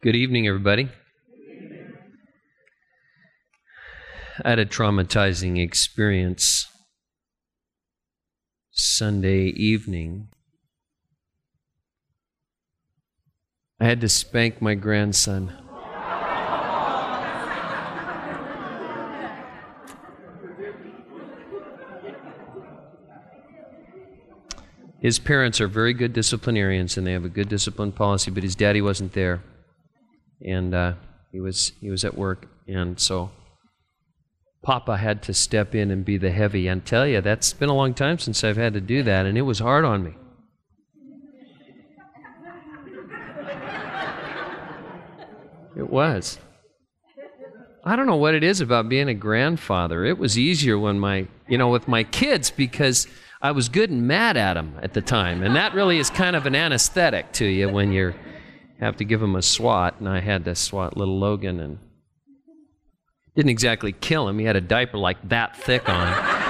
Good evening, everybody. I had a traumatizing experience Sunday evening. I had to spank my grandson. His parents are very good disciplinarians and they have a good discipline policy, but his daddy wasn't there. And he was at work, and so Papa had to step in and be the heavy. And tell you, that's been a long time since I've had to do that, and it was hard on me. It was. I don't know what it is about being a grandfather. It was easier when with my kids, because I was good and mad at them at the time, and that really is kind of an anesthetic to you when you have to give him a swat, and I had to swat little Logan, and didn't exactly kill him. He had a diaper like that thick on.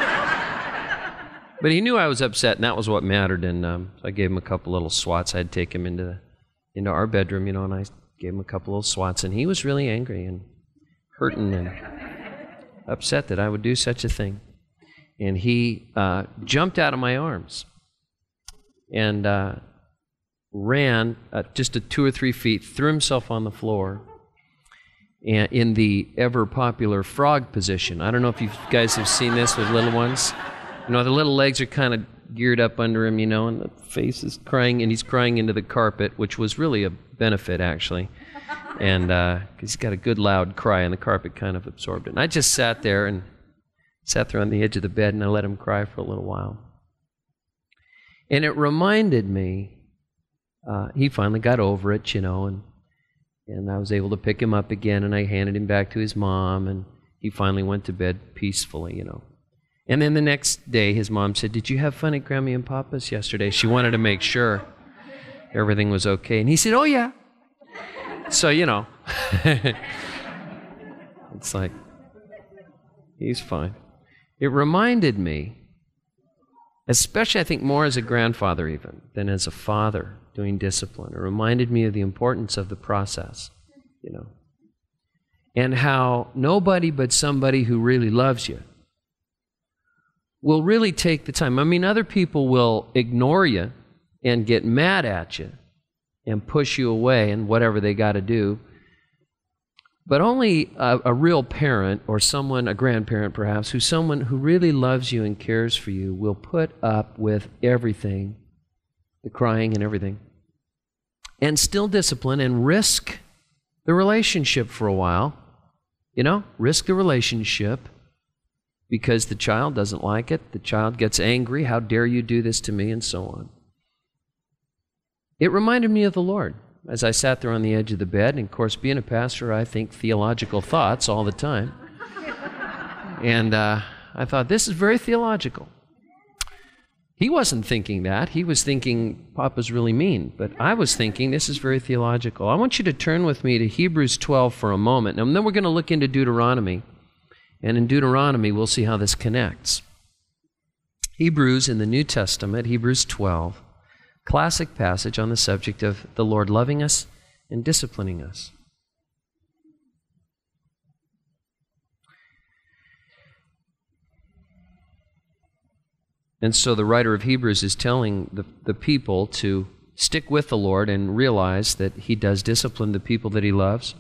But he knew I was upset, and that was what mattered, and so I gave him a couple little swats. I'd take him into our bedroom, and I gave him a couple little swats, and he was really angry and hurting and upset that I would do such a thing. And he jumped out of my arms and ran just 2 or 3 feet, threw himself on the floor, and in the ever-popular frog position. I don't know if you guys have seen this with little ones. The little legs are kind of geared up under him, and the face is crying, and he's crying into the carpet, which was really a benefit, actually. And because he's got a good loud cry, and the carpet kind of absorbed it. And I just sat there on the edge of the bed, and I let him cry for a little while. And it reminded me, he finally got over it, and I was able to pick him up again, and I handed him back to his mom, and he finally went to bed peacefully, And then the next day, his mom said, "Did you have fun at Grammy and Papa's yesterday?" She wanted to make sure everything was okay. And he said, "Oh, yeah." So, it's like, he's fine. It reminded me, especially I think more as a grandfather even than as a father doing discipline, it reminded me of the importance of the process, and how nobody but somebody who really loves you will really take the time. Other people will ignore you and get mad at you and push you away and whatever they got to do. But only a real parent or a grandparent perhaps, someone who really loves you and cares for you will put up with everything, the crying and everything, and still discipline and risk the relationship for a while. Risk the relationship because the child doesn't like it, the child gets angry, "How dare you do this to me?" and so on. It reminded me of the Lord as I sat there on the edge of the bed, and of course, being a pastor, I think theological thoughts all the time. And I thought, this is very theological. He wasn't thinking that. He was thinking Papa's really mean. But I was thinking this is very theological. I want you to turn with me to Hebrews 12 for a moment. And then we're going to look into Deuteronomy. And in Deuteronomy, we'll see how this connects. Hebrews in the New Testament, Hebrews 12, classic passage on the subject of the Lord loving us and disciplining us. And so the writer of Hebrews is telling the people to stick with the Lord and realize that He does discipline the people that He loves.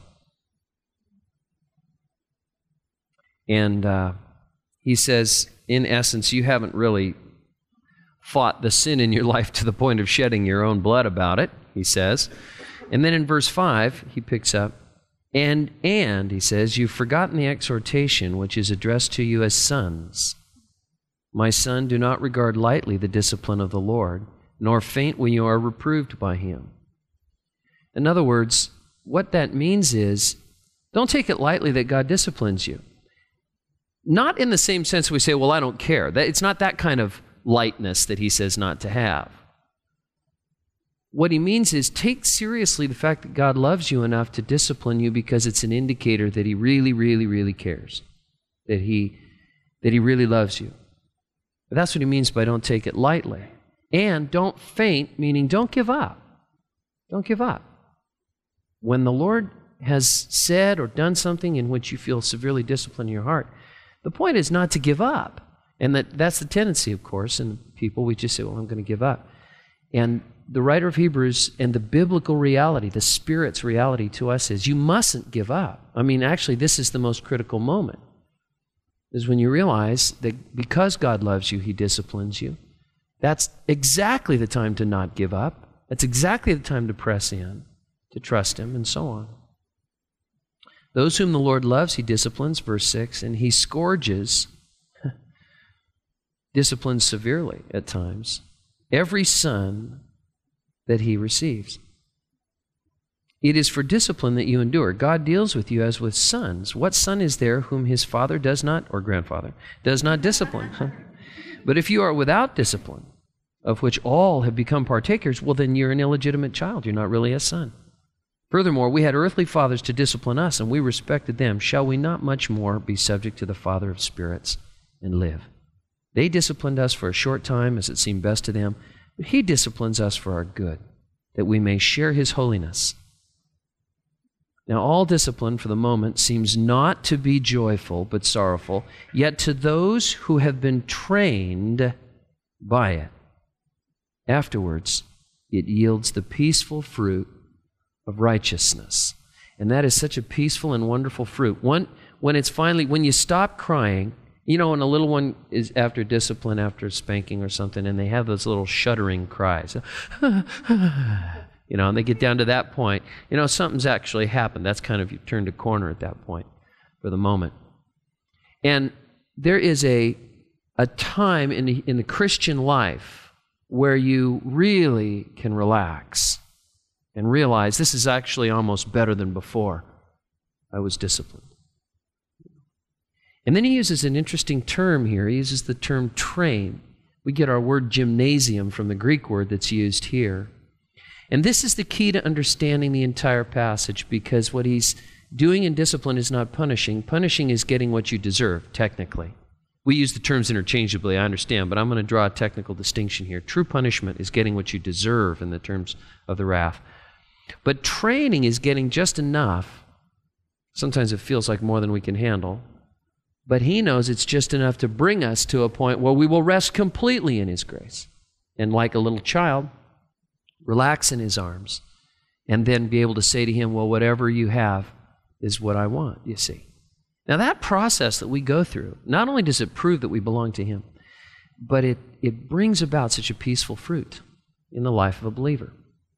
And he says, in essence, you haven't really fought the sin in your life to the point of shedding your own blood about it, he says. And then in verse 5, he picks up, and he says, "You've forgotten the exhortation which is addressed to you as sons. My son, do not regard lightly the discipline of the Lord, nor faint when you are reproved by Him." In other words, what that means is, don't take it lightly that God disciplines you. Not in the same sense we say, "Well, I don't care." It's not that kind of lightness that he says not to have. What he means is, take seriously the fact that God loves you enough to discipline you, because it's an indicator that He really, really, really cares, that He really loves you. But that's what he means by don't take it lightly. And don't faint, meaning don't give up. Don't give up. when the Lord has said or done something in which you feel severely disciplined in your heart, the point is not to give up. And that's the tendency, of course, in people. We just say, well, I'm going to give up. And the writer of Hebrews and the biblical reality, the Spirit's reality to us is you mustn't give up. I mean, actually, this is the most critical moment, is when you realize that because God loves you, He disciplines you. That's exactly the time to not give up. That's exactly the time to press in, to trust Him, and so on. Those whom the Lord loves, He disciplines, verse 6, and He scourges, disciplines severely at times, every son that He receives. It is for discipline that you endure. God deals with you as with sons. What son is there whom his father does not, or grandfather, does not discipline? But if you are without discipline, of which all have become partakers, well, then you're an illegitimate child. You're not really a son. Furthermore, we had earthly fathers to discipline us, and we respected them. Shall we not much more be subject to the Father of spirits and live? They disciplined us for a short time as it seemed best to them, but He disciplines us for our good, that we may share His holiness. Now, all discipline for the moment seems not to be joyful but sorrowful, yet to those who have been trained by it, afterwards it yields the peaceful fruit of righteousness. And that is such a peaceful and wonderful fruit. When it's finally, when you stop crying, you know, when a little one is after discipline, after spanking or something, and they have those little shuddering cries, you know, and they get down to that point, you know, something's actually happened. That's kind of, you turned a corner at that point for the moment. And there is a time in the Christian life where you really can relax and realize this is actually almost better than before I was disciplined. And then he uses an interesting term here. He uses the term train. We get our word gymnasium from the Greek word that's used here. And this is the key to understanding the entire passage, because what he's doing in discipline is not punishing. Punishing is getting what you deserve, technically. We use the terms interchangeably, I understand, but I'm going to draw a technical distinction here. True punishment is getting what you deserve in the terms of the wrath. But training is getting just enough. Sometimes it feels like more than we can handle. But He knows it's just enough to bring us to a point where we will rest completely in His grace. And like a little child, relax in His arms. And then be able to say to Him, well, whatever you have is what I want, you see. Now that process that we go through, not only does it prove that we belong to Him, but it brings about such a peaceful fruit in the life of a believer.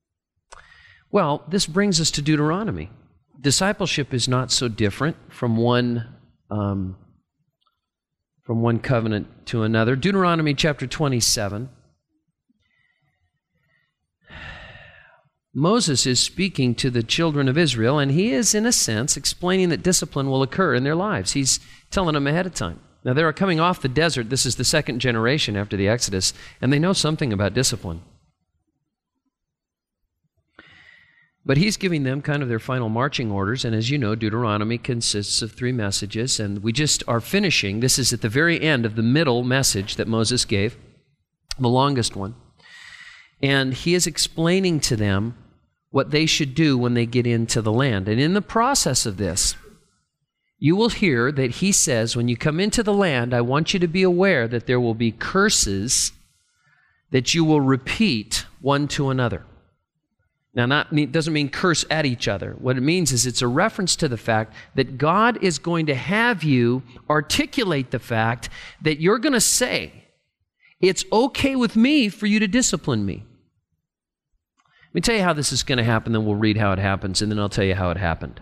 Well, this brings us to Deuteronomy. Discipleship is not so different from one covenant to another. Deuteronomy chapter 27. Moses is speaking to the children of Israel, and he is, in a sense, explaining that discipline will occur in their lives. He's telling them ahead of time. Now, they are coming off the desert. This is the second generation after the Exodus, and they know something about discipline. But he's giving them kind of their final marching orders, and as you know, Deuteronomy consists of 3 messages, and we just are finishing. This is at the very end of the middle message that Moses gave, the longest one. And he is explaining to them what they should do when they get into the land. And in the process of this, you will hear that he says, when you come into the land, I want you to be aware that there will be curses that you will repeat one to another. Now, it doesn't mean curse at each other. What it means is it's a reference to the fact that God is going to have you articulate the fact that you're going to say, it's okay with me for you to discipline me. Let me tell you how this is going to happen, then we'll read how it happens, and then I'll tell you how it happened.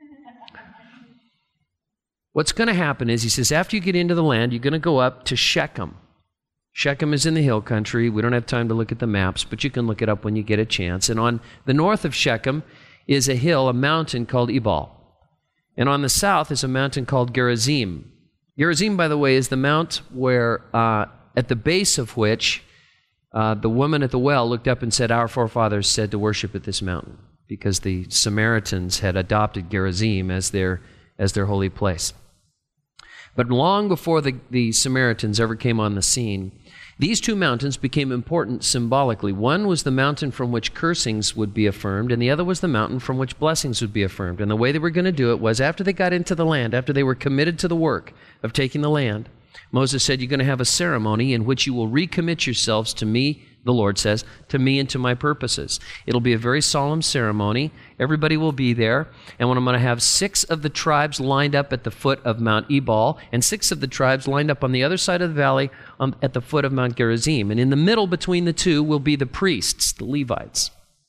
What's going to happen is, he says, after you get into the land, you're going to go up to Shechem. Shechem is in the hill country. We don't have time to look at the maps, but you can look it up when you get a chance. And on the north of Shechem is a hill, a mountain called Ebal. And on the south is a mountain called Gerizim. Gerizim, by the way, is the mount where, at the base of which the woman at the well looked up and said, our forefathers said to worship at this mountain, because the Samaritans had adopted Gerizim as their holy place. But long before the Samaritans ever came on the scene, These two mountains became important symbolically. One was the mountain from which cursings would be affirmed, and the other was the mountain from which blessings would be affirmed. And the way they were going to do it was after they got into the land, after they were committed to the work of taking the land, Moses said, you're going to have a ceremony in which you will recommit yourselves to me, the Lord says, to me and to my purposes. It'll be a very solemn ceremony. Everybody will be there. And when I'm going to have 6 of the tribes lined up at the foot of Mount Ebal, and 6 of the tribes lined up on the other side of the valley at the foot of Mount Gerizim. And in the middle between the two will be the priests, the Levites.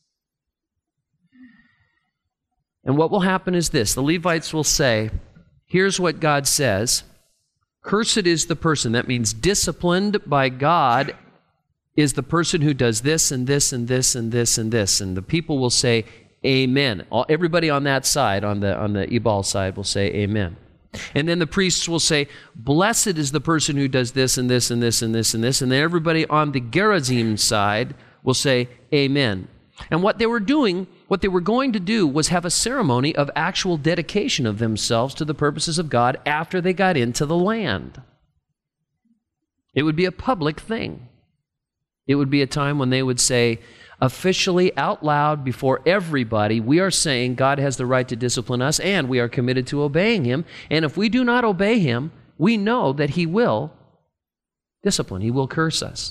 And what will happen is this. The Levites will say, here's what God says. Cursed is the person, that means disciplined by God, is the person who does this and this and this and this and this. And the people will say, amen. Everybody on that side, on the Ebal side, will say amen. And then the priests will say, blessed is the person who does this and this and this and this and this. And then everybody on the Gerizim side will say amen. And what they were going to do was have a ceremony of actual dedication of themselves to the purposes of God after they got into the land. It would be a public thing. It would be a time when they would say, officially, out loud, before everybody, we are saying God has the right to discipline us, and we are committed to obeying Him. And if we do not obey Him, we know that He will discipline. He will curse us.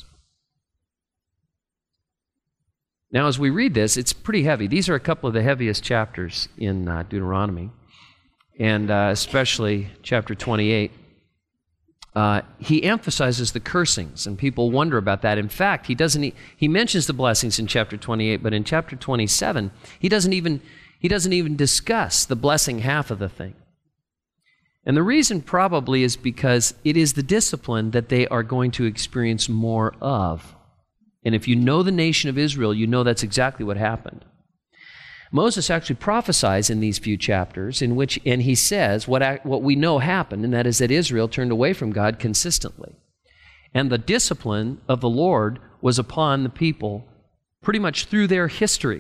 Now, as we read this, it's pretty heavy. These are a couple of the heaviest chapters in Deuteronomy, and especially chapter 28. He emphasizes the cursings, and people wonder about that. In fact, he mentions the blessings in chapter 28, but in chapter 27, he doesn't even discuss the blessing half of the thing. And the reason probably is because it is the discipline that they are going to experience more of. And if you know the nation of Israel, you know that's exactly what happened. Moses actually prophesies in these few chapters and he says what we know happened, and that is that Israel turned away from God consistently. And the discipline of the Lord was upon the people pretty much through their history.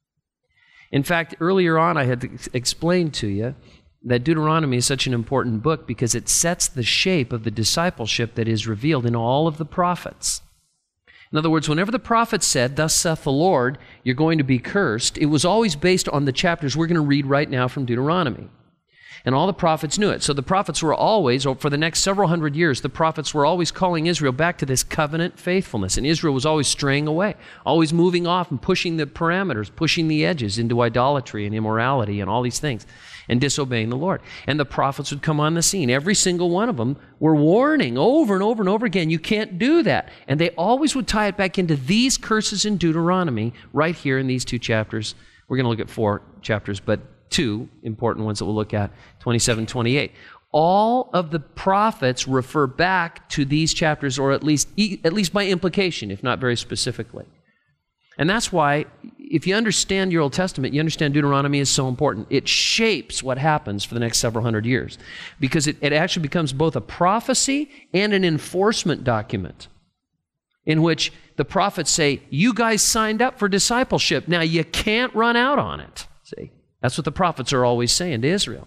In fact, earlier on I had explained to you that Deuteronomy is such an important book because it sets the shape of the discipleship that is revealed in all of the prophets. In other words, whenever the prophet said, thus saith the Lord, you're going to be cursed, it was always based on the chapters we're going to read right now from Deuteronomy. And all the prophets knew it. So the prophets were always, or for the next several hundred years, the prophets were always calling Israel back to this covenant faithfulness. And Israel was always straying away, always moving off and pushing the parameters, pushing the edges into idolatry and immorality and all these things, and disobeying the Lord. And the prophets would come on the scene. Every single one of them were warning over and over and over again, you can't do that. And they always would tie it back into these curses in Deuteronomy right here in these 2 chapters. We're going to look at 4 chapters, but 2 important ones that we'll look at, 27, 28. All of the prophets refer back to these chapters, or at least by implication, if not very specifically. And that's why, if you understand your Old Testament, you understand Deuteronomy is so important. It shapes what happens for the next several hundred years, because it actually becomes both a prophecy and an enforcement document in which the prophets say, you guys signed up for discipleship. Now you can't run out on it. See? That's what the prophets are always saying to Israel.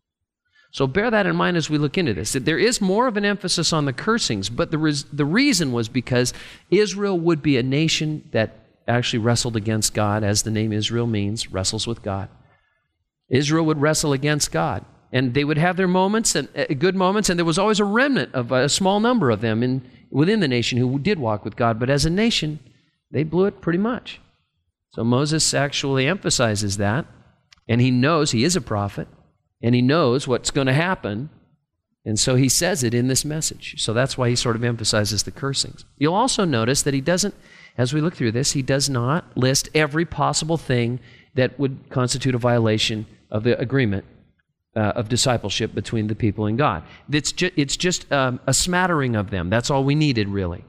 So bear that in mind as we look into this. That there is more of an emphasis on the cursings, but the reason was because Israel would be a nation that actually wrestled against God, as the name Israel means, wrestles with God. Israel would wrestle against God, and they would have their moments, and good moments, and there was always a remnant of a small number of them within the nation who did walk with God, but as a nation, they blew it pretty much. So Moses actually emphasizes that. And he knows he is a prophet, and he knows what's going to happen, and so he says it in this message. So that's why he sort of emphasizes the cursings. You'll also notice that he doesn't, as we look through this, he does not list every possible thing that would constitute a violation of the agreement of discipleship between the people and God. It's just a smattering of them. That's all we needed, really.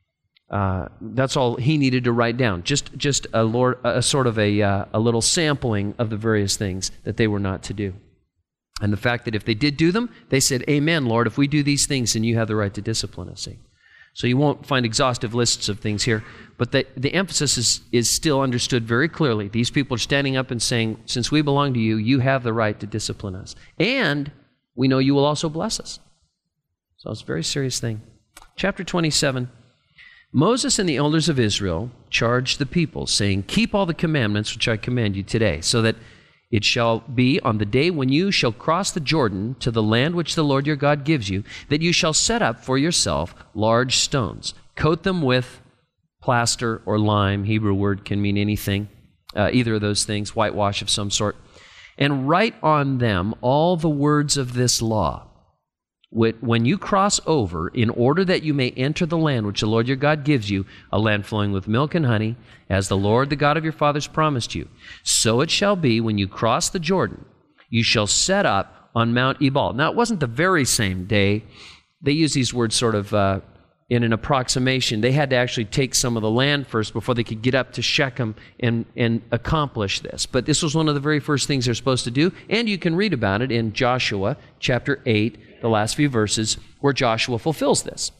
That's all he needed to write down. Just a sort of a little sampling of the various things that they were not to do. And the fact that if they did do them, they said, amen, Lord, if we do these things, then you have the right to discipline us. See? So you won't find exhaustive lists of things here, but the emphasis is still understood very clearly. These people are standing up and saying, since we belong to you, you have the right to discipline us. And we know you will also bless us. So it's a very serious thing. Chapter 27. Moses and the elders of Israel charged the people, saying, keep all the commandments which I command you today, so that it shall be on the day when you shall cross the Jordan to the land which the Lord your God gives you, that you shall set up for yourself large stones. Coat them with plaster or lime. Hebrew word can mean anything, either of those things, whitewash of some sort. And write on them all the words of this law. When you cross over, in order that you may enter the land which the Lord your God gives you, a land flowing with milk and honey, as the Lord, the God of your fathers, promised you. So it shall be when you cross the Jordan, you shall set up on Mount Ebal. Now, it wasn't the very same day. They use these words sort of in an approximation. They had to actually take some of the land first before they could get up to Shechem and accomplish this. But this was one of the very first things they're supposed to do, and you can read about it in Joshua chapter 8, the last few verses, where Joshua fulfills this.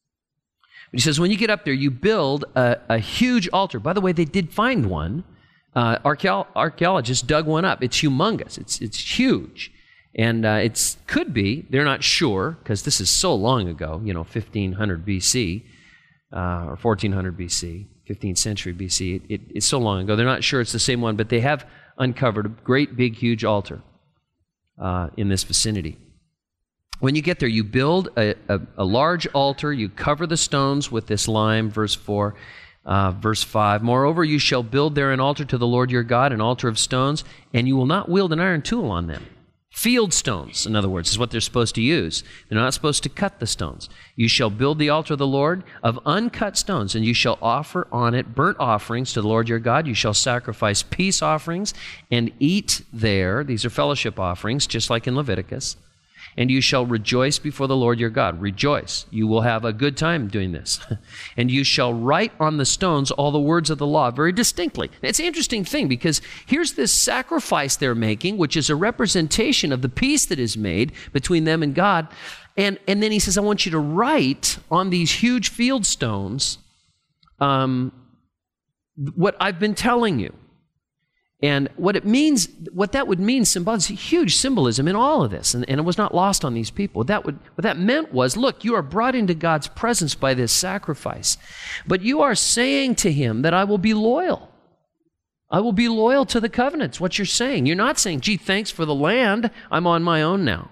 He says, when you get up there, you build a huge altar. By the way, they did find one. Archaeologists dug one up. It's humongous. It's huge. And it could be, they're not sure, because this is so long ago, 1500 BC, or 1400 BC, 15th century BC. It's so long ago. They're not sure it's the same one, but they have uncovered a great, big, huge altar in this vicinity. When you get there, you build a large altar. You cover the stones with this lime, verse 4. Verse 5, moreover, you shall build there an altar to the Lord your God, an altar of stones, and you will not wield an iron tool on them. Field stones, in other words, is what they're supposed to use. They're not supposed to cut the stones. You shall build the altar of the Lord of uncut stones, and you shall offer on it burnt offerings to the Lord your God. You shall sacrifice peace offerings and eat there. These are fellowship offerings, just like in Leviticus. And you shall rejoice before the Lord your God. Rejoice. You will have a good time doing this. And you shall write on the stones all the words of the law very distinctly. It's an interesting thing, because here's this sacrifice they're making, which is a representation of the peace that is made between them and God. And then he says, I want you to write on these huge field stones what I've been telling you. And what that would mean, symbolically, huge symbolism in all of this, and it was not lost on these people. What that meant was, look, you are brought into God's presence by this sacrifice, but you are saying to him that I will be loyal. I will be loyal to the covenants, what you're saying. You're not saying, gee, thanks for the land, I'm on my own now.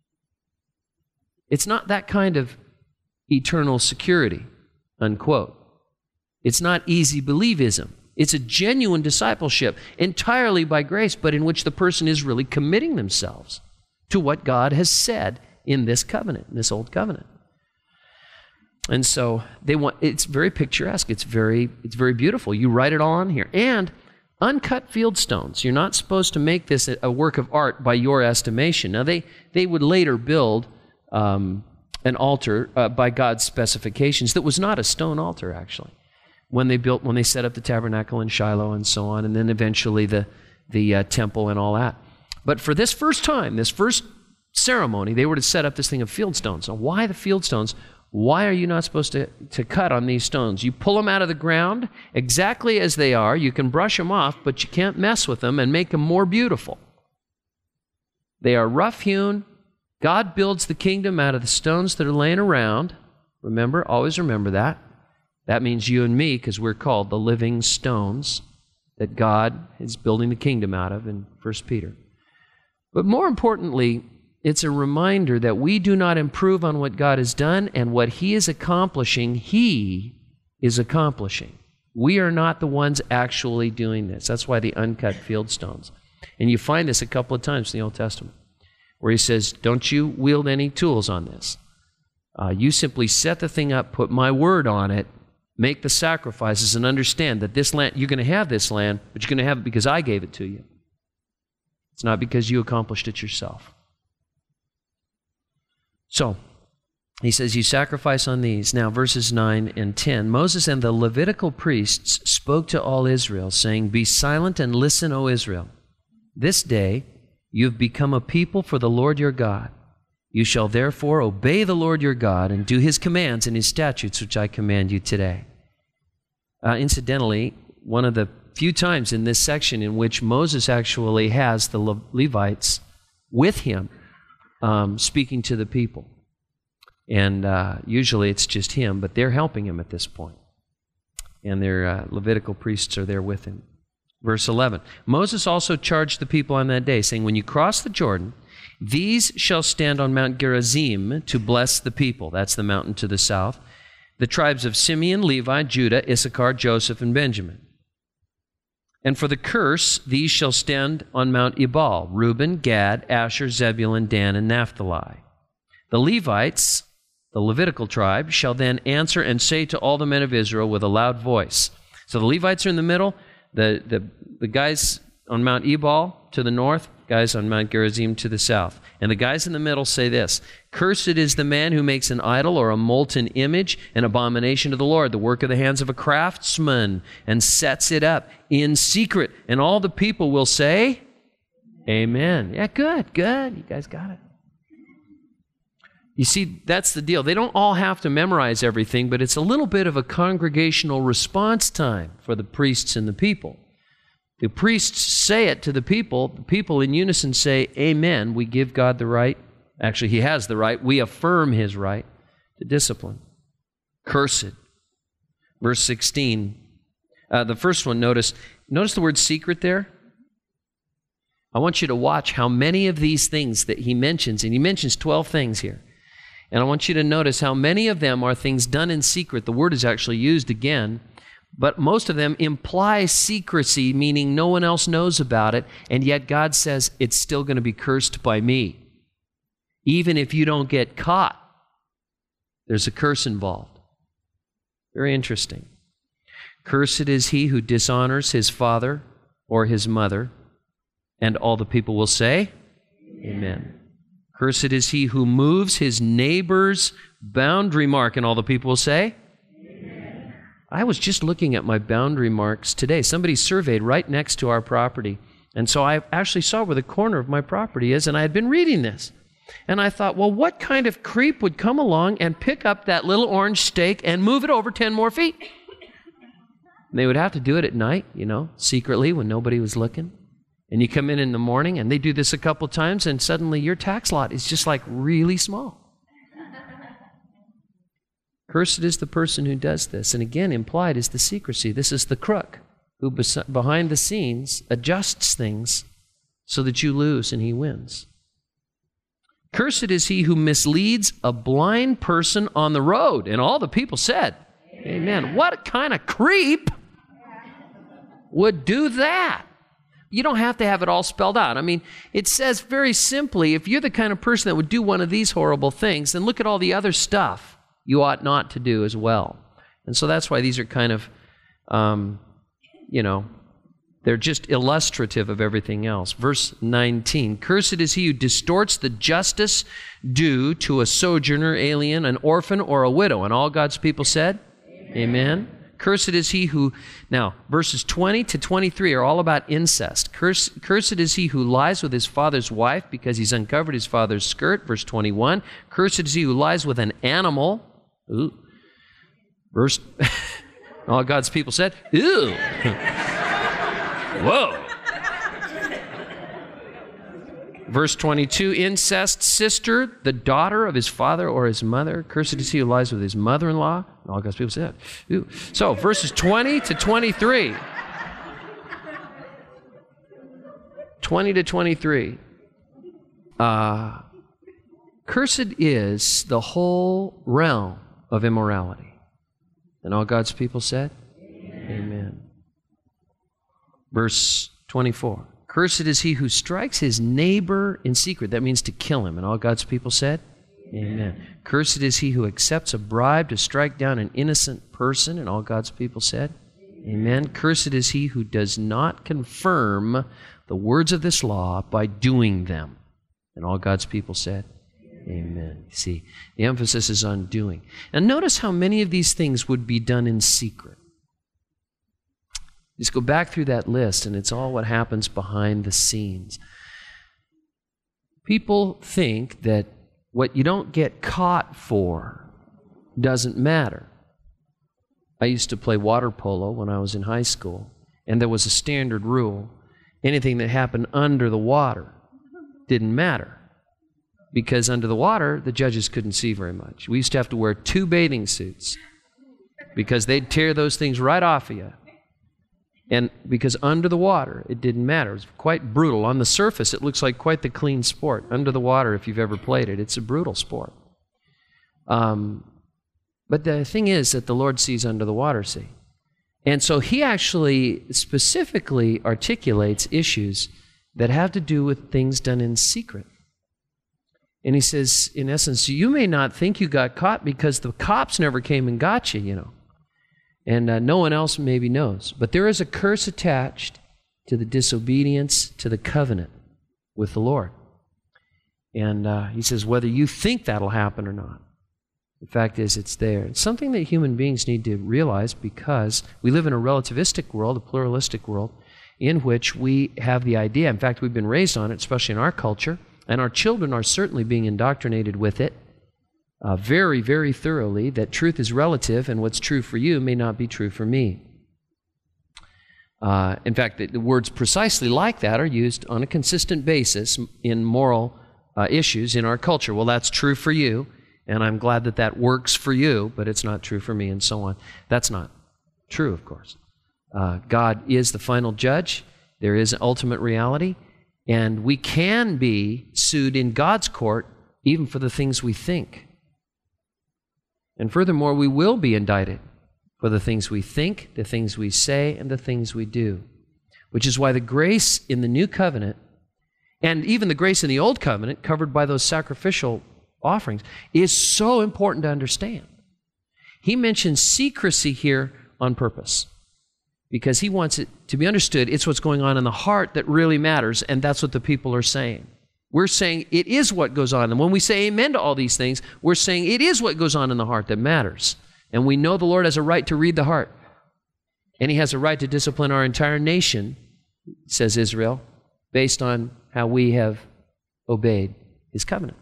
It's not that kind of eternal security, unquote. It's not easy believism. It's a genuine discipleship, entirely by grace, but in which the person is really committing themselves to what God has said in this covenant, in this old covenant. And so it's very picturesque. It's very beautiful. You write it all on here. And uncut field stones. You're not supposed to make this a work of art by your estimation. Now, they would later build an altar by God's specifications that was not a stone altar, actually. When they set up the tabernacle in Shiloh and so on, and then eventually the temple and all that. But for this first time, this first ceremony, they were to set up this thing of field stones. Now, why the field stones? Why are you not supposed to cut on these stones? You pull them out of the ground exactly as they are. You can brush them off, but you can't mess with them and make them more beautiful. They are rough-hewn. God builds the kingdom out of the stones that are laying around. Remember, always remember that. That means you and me, because we're called the living stones that God is building the kingdom out of in 1 Peter. But more importantly, it's a reminder that we do not improve on what God has done, and what he is accomplishing, he is accomplishing. We are not the ones actually doing this. That's why the uncut field stones. And you find this a couple of times in the Old Testament, where he says, don't you wield any tools on this. You simply set the thing up, put my word on it, make the sacrifices, and understand that this land, you're going to have this land, but you're going to have it because I gave it to you. It's not because you accomplished it yourself. So, he says, you sacrifice on these. Now, verses 9 and 10. Moses and the Levitical priests spoke to all Israel, saying, be silent and listen, O Israel. This day you have become a people for the Lord your God. You shall therefore obey the Lord your God and do his commands and his statutes, which I command you today. Incidentally, one of the few times in this section in which Moses actually has the Levites with him speaking to the people. And usually it's just him, but they're helping him at this point. and their Levitical priests are there with him. Verse 11, Moses also charged the people on that day, saying, when you cross the Jordan, these shall stand on Mount Gerizim to bless the people. That's the mountain to the south. The tribes of Simeon, Levi, Judah, Issachar, Joseph, and Benjamin. And for the curse, these shall stand on Mount Ebal, Reuben, Gad, Asher, Zebulun, Dan, and Naphtali. The Levites, the Levitical tribe, shall then answer and say to all the men of Israel with a loud voice. So the Levites are in the middle, the guys on Mount Ebal to the north, guys on Mount Gerizim to the south. And the guys in the middle say this, cursed is the man who makes an idol or a molten image, an abomination to the Lord, the work of the hands of a craftsman, and sets it up in secret. And all the people will say, amen. Yeah, good. You guys got it. You see, that's the deal. They don't all have to memorize everything, but it's a little bit of a congregational response time for the priests and the people. The priests say it to the people in unison say, amen, we give God the right. Actually, he has the right. We affirm his right to discipline. Cursed. Verse 16. The first one, notice the word secret there? I want you to watch how many of these things that he mentions, and he mentions 12 things here. And I want you to notice how many of them are things done in secret. The word is actually used again. But most of them imply secrecy, meaning no one else knows about it, and yet God says it's still going to be cursed by me. Even if you don't get caught, there's a curse involved. Very interesting. Cursed is he who dishonors his father or his mother, and all the people will say, amen. Cursed is he who moves his neighbor's boundary mark, and all the people will say, I was just looking at my boundary marks today. Somebody surveyed right next to our property. And so I actually saw where the corner of my property is, and I had been reading this. And I thought, well, what kind of creep would come along and pick up that little orange stake and move it over 10 more feet? And they would have to do it at night, secretly when nobody was looking. And you come in the morning, and they do this a couple times, and suddenly your tax lot is just like really small. Cursed is the person who does this. And again, implied is the secrecy. This is the crook who behind the scenes adjusts things so that you lose and he wins. Cursed is he who misleads a blind person on the road. And all the people said, amen. What kind of creep would do that? You don't have to have it all spelled out. I mean, it says very simply, if you're the kind of person that would do one of these horrible things, then look at all the other stuff you ought not to do as well. And so that's why these are kind of, they're just illustrative of everything else. Verse 19, cursed is he who distorts the justice due to a sojourner, alien, an orphan, or a widow. And all God's people said, amen. Cursed is he who, now, verses 20 to 23 are all about incest. Cursed is he who lies with his father's wife because he's uncovered his father's skirt. Verse 21, cursed is he who lies with an animal. Ooh. Verse, all God's people said, ew. Whoa. Verse 22, incest sister, the daughter of his father or his mother. Cursed is he who lies with his mother-in-law. And all God's people said, ew. So, verses 20 to 23. 20 to 23. Cursed is the whole realm of immorality. And all God's people said, amen. Verse 24. Cursed is he who strikes his neighbor in secret. That means to kill him. And all God's people said, amen. Cursed is he who accepts a bribe to strike down an innocent person. And all God's people said, amen. Cursed is he who does not confirm the words of this law by doing them. And all God's people said, amen. See, the emphasis is on doing. And notice how many of these things would be done in secret. Just go back through that list, and it's all what happens behind the scenes. People think that what you don't get caught for doesn't matter. I used to play water polo when I was in high school, and there was a standard rule. Anything that happened under the water didn't matter, because under the water, the judges couldn't see very much. We used to have to wear 2 bathing suits. because they'd tear those things right off of you. And because under the water, it didn't matter. It was quite brutal. On the surface, it looks like quite the clean sport. Under the water, if you've ever played it, it's a brutal sport. But the thing is that the Lord sees under the water, see. And so he actually specifically articulates issues that have to do with things done in secret. And he says, in essence, you may not think you got caught because the cops never came and got you, you know. And no one else maybe knows. But there is a curse attached to the disobedience to the covenant with the Lord. And he says, whether you think that'll happen or not, the fact is it's there. It's something that human beings need to realize because we live in a relativistic world, a pluralistic world, in which we have the idea, in fact, we've been raised on it, especially in our culture, and our children are certainly being indoctrinated with it, very, very thoroughly, that truth is relative and what's true for you may not be true for me. In fact, the words precisely like that are used on a consistent basis in moral issues in our culture. Well, that's true for you, and I'm glad that that works for you, but it's not true for me, and so on. That's not true, of course. God is the final judge. There is ultimate reality, and we can be sued in God's court even for the things we think. And furthermore, we will be indicted for the things we think, the things we say, and the things we do. Which is why the grace in the New Covenant, and even the grace in the Old Covenant, covered by those sacrificial offerings, is so important to understand. He mentions secrecy here on purpose, because he wants it to be understood. It's what's going on in the heart that really matters, and that's what the people are saying. We're saying it is what goes on. And when we say amen to all these things, we're saying it is what goes on in the heart that matters. And we know the Lord has a right to read the heart. And he has a right to discipline our entire nation, says Israel, based on how we have obeyed his covenant.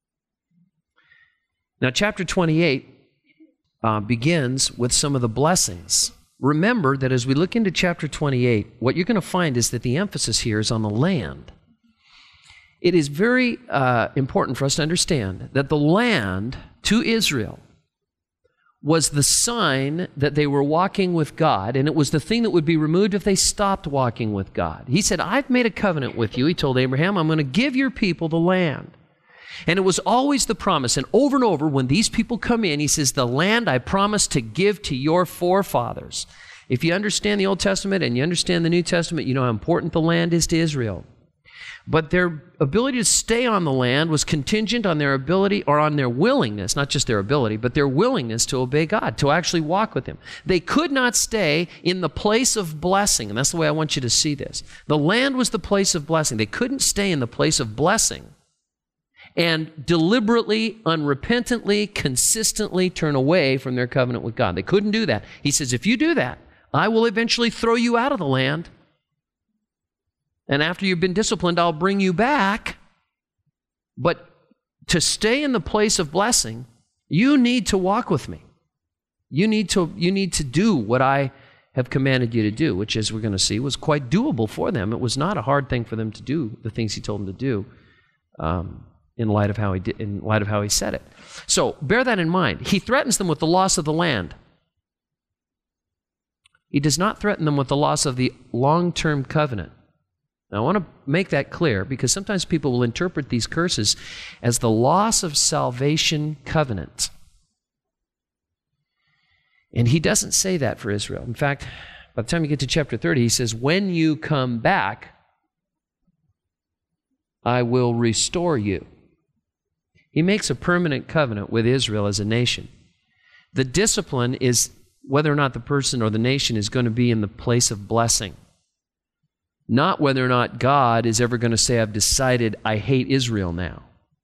Now, chapter 28 begins with some of the blessings. Remember that as we look into chapter 28, what you're going to find is that the emphasis here is on the land. It is very important for us to understand that the land to Israel was the sign that they were walking with God, and it was the thing that would be removed if they stopped walking with God. He said, I've made a covenant with you. He told Abraham, I'm going to give your people the land. And it was always the promise. And over when these people come in, he says, the land I promised to give to your forefathers. If you understand the Old Testament and you understand the New Testament, you know how important the land is to Israel. But their ability to stay on the land was contingent on their ability, or on their willingness, not just their ability, but their willingness to obey God, to actually walk with him. They could not stay in the place of blessing, and that's the way I want you to see this. The land was the place of blessing. They couldn't stay in the place of blessing and deliberately, unrepentantly, consistently turn away from their covenant with God. They couldn't do that. He says, if you do that, I will eventually throw you out of the land. And after you've been disciplined, I'll bring you back. But to stay in the place of blessing, you need to walk with me. You need to do what I have commanded you to do, which, as we're going to see, was quite doable for them. It was not a hard thing for them to do the things he told them to do, in light of how he said it. So bear that in mind. He threatens them with the loss of the land. He does not threaten them with the loss of the long-term covenant. Now, I want to make that clear, because sometimes people will interpret these curses as the loss of salvation covenant. And he doesn't say that for Israel. In fact, by the time you get to chapter 30, he says, when you come back, I will restore you. He makes a permanent covenant with Israel as a nation. The discipline is whether or not the person or the nation is going to be in the place of blessing. Not whether or not God is ever going to say, I've decided I hate Israel now.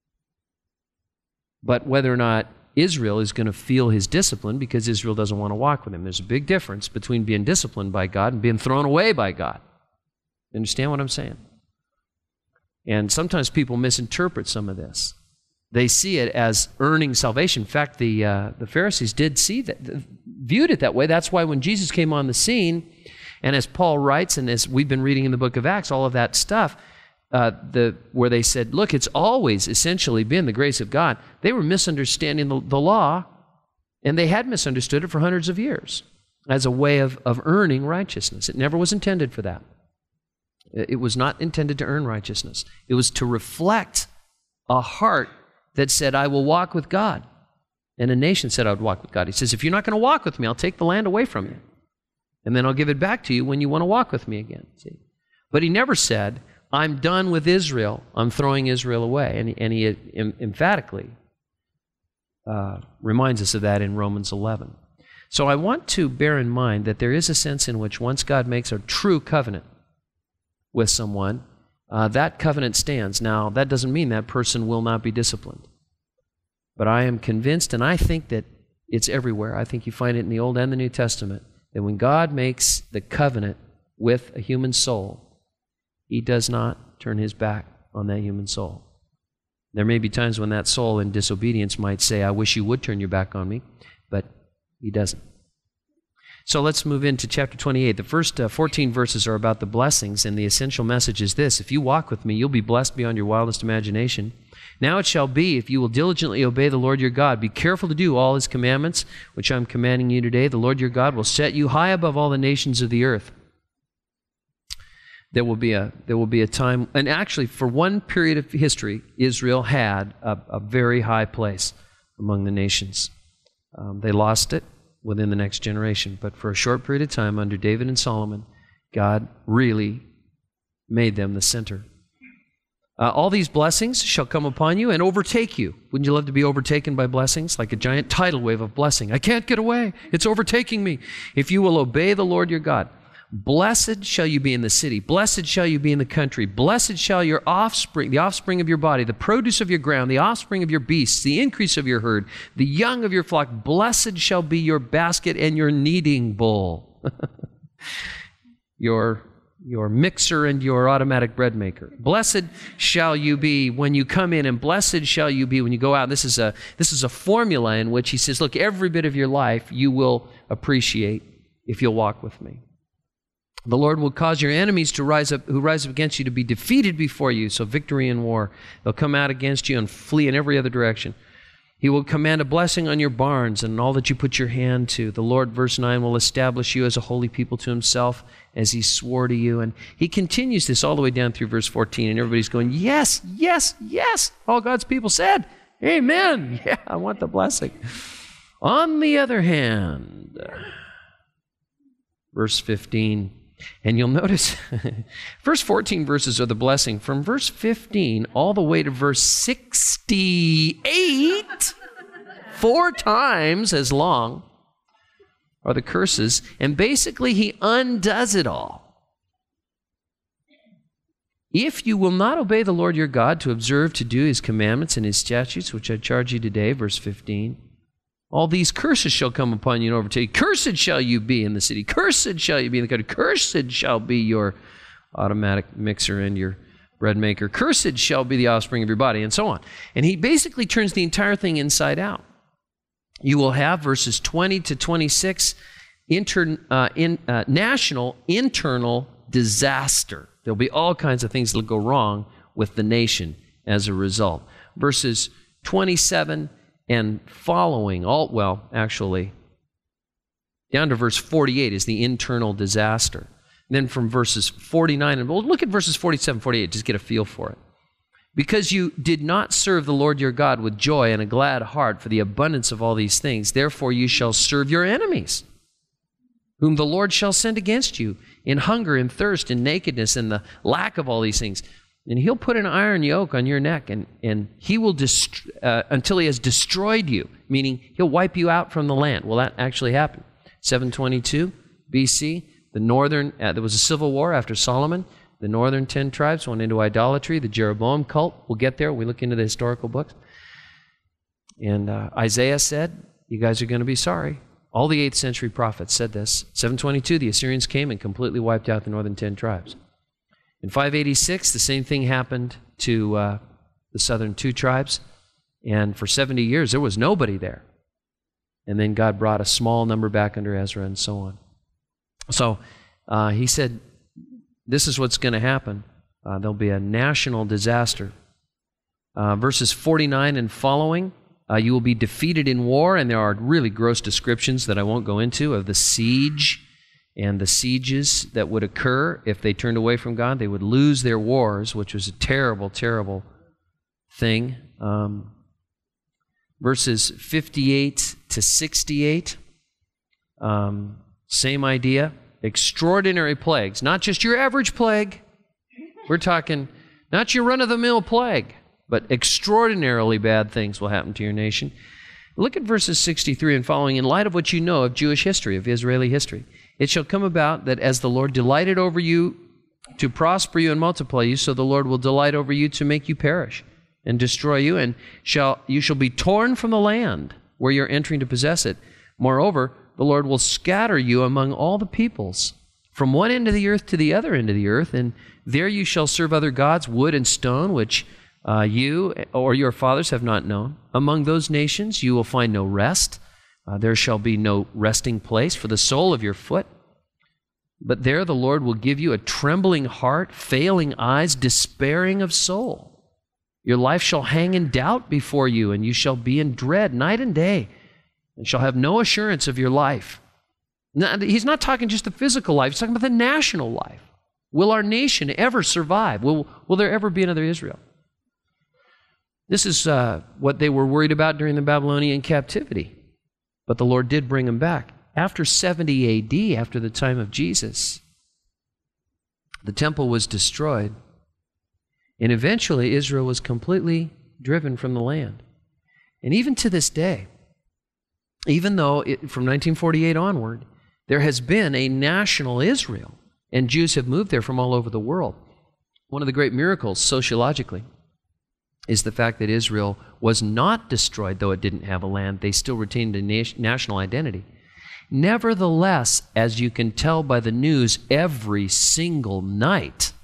But whether or not Israel is going to feel his discipline because Israel doesn't want to walk with him. There's a big difference between being disciplined by God and being thrown away by God. You understand what I'm saying? And sometimes people misinterpret some of this. They see it as earning salvation. In fact, the Pharisees did viewed it that way. That's why when Jesus came on the scene, and as Paul writes, and as we've been reading in the book of Acts, all of that stuff, where they said, look, it's always essentially been the grace of God. They were misunderstanding the law And they had misunderstood it for hundreds of years as a way of earning righteousness. It never was intended for that. It was not intended to earn righteousness. It was to reflect a heart that said, I will walk with God. And a nation said, I would walk with God. He says, if you're not going to walk with me, I'll take the land away from you. And then I'll give it back to you when you want to walk with me again. See? But he never said, I'm done with Israel. I'm throwing Israel away. And he emphatically reminds us of that in Romans 11. So I want to bear in mind that there is a sense in which once God makes a true covenant with someone, that covenant stands. Now, that doesn't mean that person will not be disciplined. But I am convinced, and I think that it's everywhere. I think you find it in the Old and the New Testament, that when God makes the covenant with a human soul, he does not turn his back on that human soul. There may be times when that soul in disobedience might say, I wish you would turn your back on me, but he doesn't. So let's move into chapter 28. The first 14 verses are about the blessings, and the essential message is this: if you walk with me, you'll be blessed beyond your wildest imagination. Now it shall be, if you will diligently obey the Lord your God, be careful to do all his commandments, which I'm commanding you today, the Lord your God will set you high above all the nations of the earth. There will be a time, and actually for one period of history, Israel had a very high place among the nations. They lost it within the next generation, but for a short period of time under David and Solomon, God really made them the center. All these blessings shall come upon you and overtake you. Wouldn't you love to be overtaken by blessings? Like a giant tidal wave of blessing. I can't get away. It's overtaking me. If you will obey the Lord your God, blessed shall you be in the city. Blessed shall you be in the country. Blessed shall your offspring, the offspring of your body, the produce of your ground, the offspring of your beasts, the increase of your herd, the young of your flock. Blessed shall be your basket and your kneading bowl. Your mixer and your automatic bread maker. Blessed shall you be when you come in, and blessed shall you be when you go out. This is a formula in which he says, look, every bit of your life you will appreciate if you'll walk with me. The Lord will cause your enemies to rise up, who rise up against you, to be defeated before you. So victory in war. They'll come out against you and flee in every other direction. He will command a blessing on your barns and all that you put your hand to. The Lord, verse 9, will establish you as a holy people to himself, as he swore to you. And he continues this all the way down through verse 14, and everybody's going, yes, yes, yes. All God's people said, amen. Yeah, I want the blessing. On the other hand, verse 15, and you'll notice, first 14 verses are the blessing. From verse 15 all the way to verse 68, 4 times as long, are the curses. And basically he undoes it all. If you will not obey the Lord your God to observe to do his commandments and his statutes, which I charge you today, verse 15, all these curses shall come upon you and overtake you. Cursed shall you be in the city. Cursed shall you be in the country. Cursed shall be your automatic mixer and your bread maker. Cursed shall be the offspring of your body, and so on. And he basically turns the entire thing inside out. You will have verses 20 to 26, national internal disaster. There'll be all kinds of things that'll go wrong with the nation as a result. Verses 27 and following, actually, down to verse 48 is the internal disaster. And then from verses 49, and we'll look at verses 47, 48, just get a feel for it. Because you did not serve the Lord your God with joy and a glad heart for the abundance of all these things, therefore you shall serve your enemies, whom the Lord shall send against you in hunger and thirst and nakedness and the lack of all these things. And he'll put an iron yoke on your neck, and he will until he has destroyed you, meaning he'll wipe you out from the land. Well, that actually happened. 722 BC, there was a civil war after Solomon. The northern 10 tribes went into idolatry. The Jeroboam cult, we'll get there. We look into the historical books. And Isaiah said, you guys are going to be sorry. All the 8th century prophets said this. 722, the Assyrians came and completely wiped out the northern 10 tribes. In 586, the same thing happened to the southern 2 tribes, and for 70 years there was nobody there. And then God brought a small number back under Ezra and so on. So he said, this is what's going to happen. There'll be a national disaster. Verses 49 and following, You will be defeated in war, and there are really gross descriptions that I won't go into of the siege and the sieges that would occur if they turned away from God. They would lose their wars, which was a terrible, terrible thing. Verses 58 to 68, same idea. Extraordinary plagues, not just your average plague. We're talking not your run-of-the-mill plague, but extraordinarily bad things will happen to your nation. Look at verses 63 and following. In light of what you know of Jewish history, of Israeli history, it shall come about that as the Lord delighted over you to prosper you and multiply you, so the Lord will delight over you to make you perish and destroy you, and you shall be torn from the land where you're entering to possess it. Moreover, the Lord will scatter you among all the peoples, from one end of the earth to the other end of the earth, and there you shall serve other gods, wood and stone, which you or your fathers have not known. Among those nations you will find no rest. There shall be no resting place for the sole of your foot. But there the Lord will give you a trembling heart, failing eyes, despairing of soul. Your life shall hang in doubt before you, and you shall be in dread night and day, and shall have no assurance of your life. Now, he's not talking just the physical life, he's talking about the national life. Will our nation ever survive? Will there ever be another Israel? This is what they were worried about during the Babylonian captivity. But the Lord did bring them back. After 70 A.D., after the time of Jesus, the temple was destroyed. And eventually, Israel was completely driven from the land. And even to this day, even though from 1948 onward, there has been a national Israel, and Jews have moved there from all over the world. One of the great miracles sociologically is the fact that Israel was not destroyed, though it didn't have a land. They still retained a national identity. Nevertheless, as you can tell by the news every single night,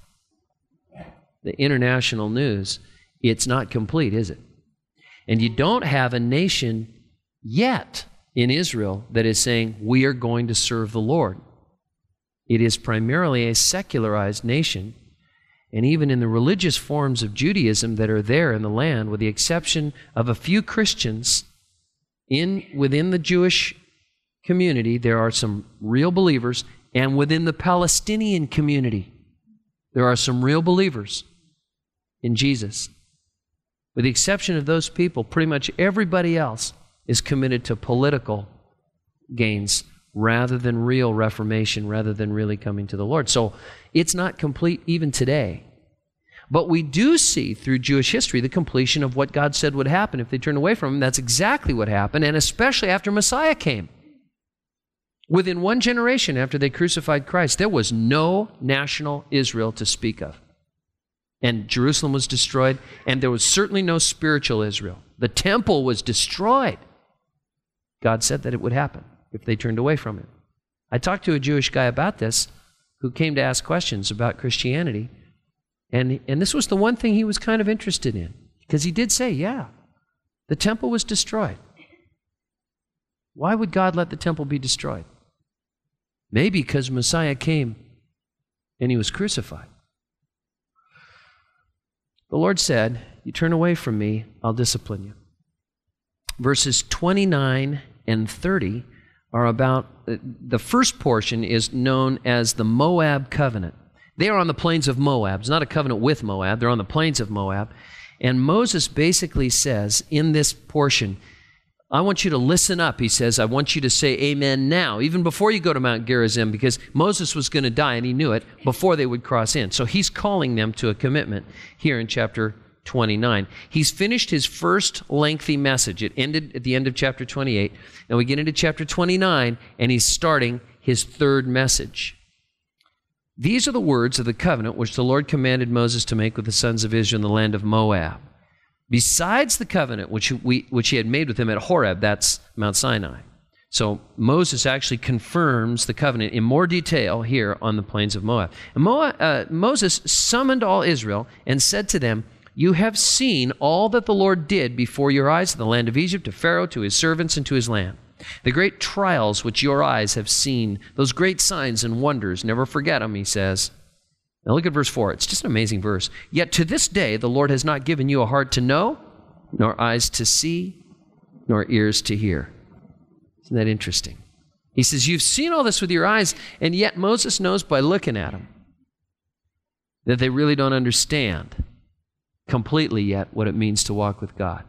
the international news, it's not complete, is it? And you don't have a nation yet in Israel that is saying, we are going to serve the Lord. It is primarily a secularized nation, and even in the religious forms of Judaism that are there in the land, with the exception of a few Christians within the Jewish community, there are some real believers, and within the Palestinian community, there are some real believers in Jesus. With the exception of those people, pretty much everybody else is committed to political gains rather than real reformation, rather than really coming to the Lord. So it's not complete even today. But we do see through Jewish history the completion of what God said would happen if they turned away from Him. That's exactly what happened, and especially after Messiah came. Within one generation after they crucified Christ, there was no national Israel to speak of. And Jerusalem was destroyed, and there was certainly no spiritual Israel. The temple was destroyed. God said that it would happen if they turned away from Him. I talked to a Jewish guy about this who came to ask questions about Christianity, and this was the one thing he was kind of interested in, because he did say, yeah, the temple was destroyed. Why would God let the temple be destroyed? Maybe because Messiah came and He was crucified. The Lord said, you turn away from me, I'll discipline you. Verses 29 and 30 are about, the first portion is known as the Moab covenant. They are on the plains of Moab. It's not a covenant with Moab. They're on the plains of Moab. And Moses basically says in this portion, I want you to listen up. He says, I want you to say amen now, even before you go to Mount Gerizim, because Moses was going to die, and he knew it, before they would cross in. So he's calling them to a commitment here in chapter 29. He's finished his first lengthy message. It ended at the end of chapter 28. Now we get into chapter 29, and he's starting his third message. These are the words of the covenant which the Lord commanded Moses to make with the sons of Israel in the land of Moab. Besides the covenant which he had made with them at Horeb, that's Mount Sinai. So Moses actually confirms the covenant in more detail here on the plains of Moab. And Moses summoned all Israel and said to them, you have seen all that the Lord did before your eyes in the land of Egypt, to Pharaoh, to his servants, and to his land. The great trials which your eyes have seen, those great signs and wonders, never forget them, he says. Now look at verse 4. It's just an amazing verse. Yet to this day the Lord has not given you a heart to know, nor eyes to see, nor ears to hear. Isn't that interesting? He says, you've seen all this with your eyes, and yet Moses knows by looking at them that they really don't understand completely yet what it means to walk with God.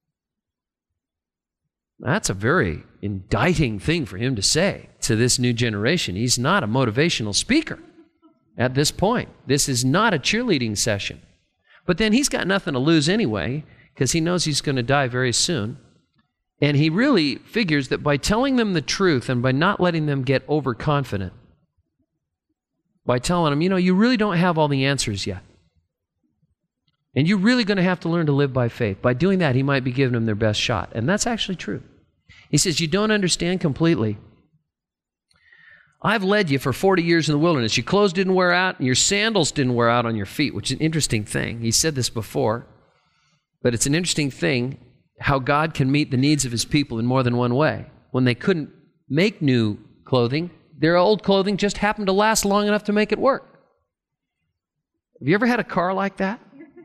That's a very indicting thing for him to say to this new generation. He's not a motivational speaker at this point. This is not a cheerleading session. But then he's got nothing to lose anyway, because he knows he's going to die very soon. And he really figures that by telling them the truth and by not letting them get overconfident, by telling them, you really don't have all the answers yet. And you're really going to have to learn to live by faith. By doing that, he might be giving them their best shot. And that's actually true. He says, you don't understand completely. I've led you for 40 years in the wilderness. Your clothes didn't wear out, and your sandals didn't wear out on your feet, which is an interesting thing. He said this before, but it's an interesting thing how God can meet the needs of his people in more than one way. When they couldn't make new clothing, their old clothing just happened to last long enough to make it work. Have you ever had a car like that?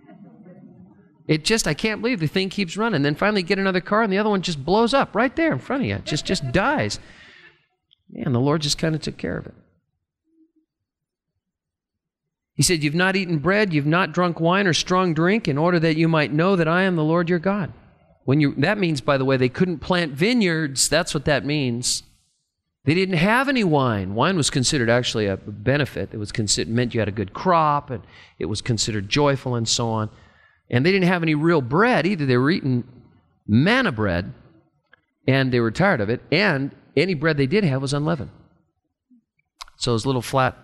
I can't believe the thing keeps running. Then finally get another car and the other one just blows up right there in front of you. It just dies. Man, the Lord just kind of took care of it. He said, you've not eaten bread, you've not drunk wine or strong drink, in order that you might know that I am the Lord your God. That means, by the way, they couldn't plant vineyards. That's what that means. They didn't have any wine. Wine was considered actually a benefit. It meant you had a good crop, and it was considered joyful and so on. And they didn't have any real bread either. They were eating manna bread, and they were tired of it, and any bread they did have was unleavened. So those little flat,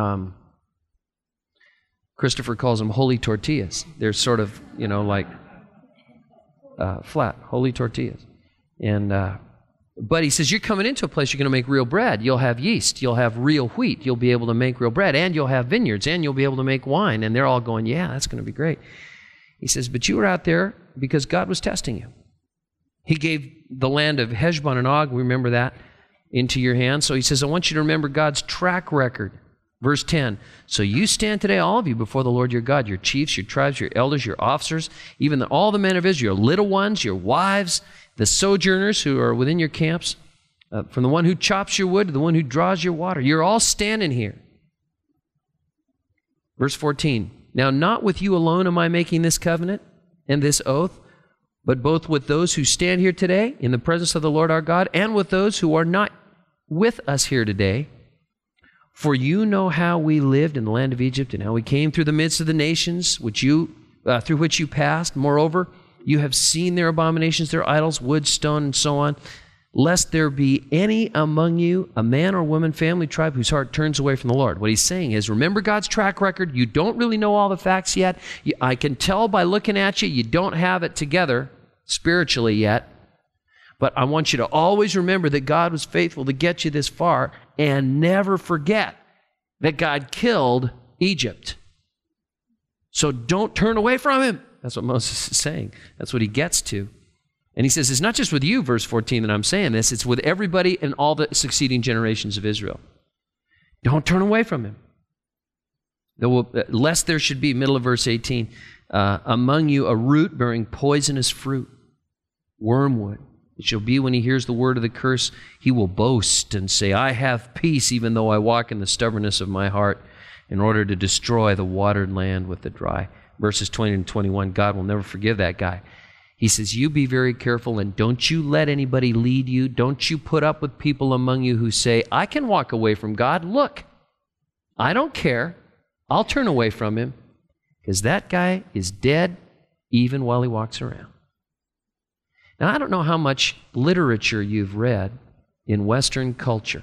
Christopher calls them holy tortillas. They're sort of, like flat, holy tortillas. But he says, you're coming into a place you're going to make real bread. You'll have yeast. You'll have real wheat. You'll be able to make real bread. And you'll have vineyards. And you'll be able to make wine. And they're all going, yeah, that's going to be great. He says, but you were out there because God was testing you. He gave the land of Heshbon and Og, we remember that, into your hands. So he says, I want you to remember God's track record. Verse 10, so you stand today, all of you, before the Lord your God, your chiefs, your tribes, your elders, your officers, even all the men of Israel, your little ones, your wives, the sojourners who are within your camps, from the one who chops your wood to the one who draws your water. You're all standing here. Verse 14, now not with you alone am I making this covenant and this oath, but both with those who stand here today in the presence of the Lord our God and with those who are not with us here today. For you know how we lived in the land of Egypt and how we came through the midst of the nations through which you passed. Moreover, you have seen their abominations, their idols, wood, stone, and so on. Lest there be any among you, a man or woman, family, tribe, whose heart turns away from the Lord. What he's saying is, remember God's track record. You don't really know all the facts yet. I can tell by looking at you, you don't have it together spiritually yet. But I want you to always remember that God was faithful to get you this far, and never forget that God killed Egypt. So don't turn away from him. That's what Moses is saying. That's what he gets to. And he says, it's not just with you, verse 14, that I'm saying this. It's with everybody in all the succeeding generations of Israel. Don't turn away from him. Lest there should be, middle of verse 18, among you a root bearing poisonous fruit, wormwood. It shall be when he hears the word of the curse, he will boast and say, I have peace, even though I walk in the stubbornness of my heart, in order to destroy the watered land with the dry. Verses 20 and 21, God will never forgive that guy. He says, you be very careful, and don't you let anybody lead you. Don't you put up with people among you who say, I can walk away from God. Look, I don't care. I'll turn away from him, because that guy is dead even while he walks around. Now, I don't know how much literature you've read in Western culture,